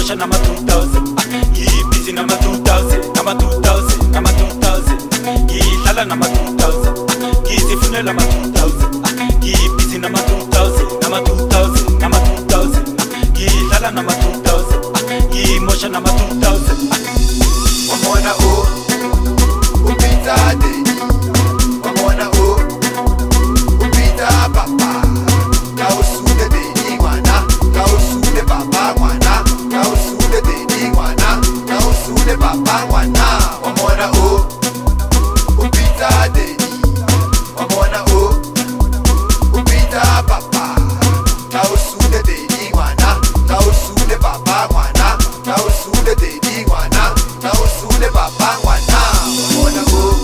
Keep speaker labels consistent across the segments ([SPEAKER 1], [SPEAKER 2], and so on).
[SPEAKER 1] ngiyimosha nama 2000 ngiyibhizi nama 2000 nama 2000 nama 2000 ngiyidlala nama 2000 ngizifunela ama 2000 ngiyibhizi nama 2000 nama 2000 nama 2000 ngiyidlala nama 2000 ngiyimosha nama 2000
[SPEAKER 2] wamona upita deni wamona upita papa kausude deni mwana kausude papa mwana kausude deni mwana kausude papa mwana wamona upita deni wamona upita papa kausude deni mwana kausude papa mwana kausude deni mwana kausude papa mwana wamona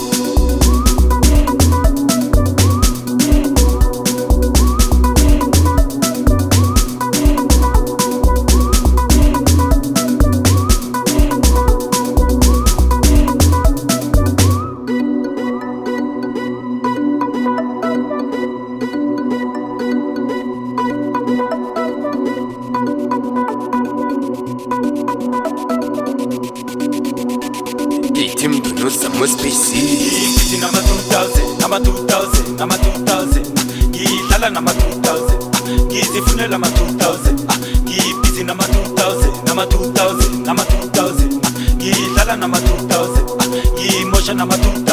[SPEAKER 3] Team do know some more species.
[SPEAKER 1] Nama 2000, nama 2000, nama 2000 ngiyidlala nama 2000 ngizifunela ama 2000 ngiyibhizi nama 2000 nama 2000 nama 2000 ngiyidlala nama 2000 ngiyimosha nama 2000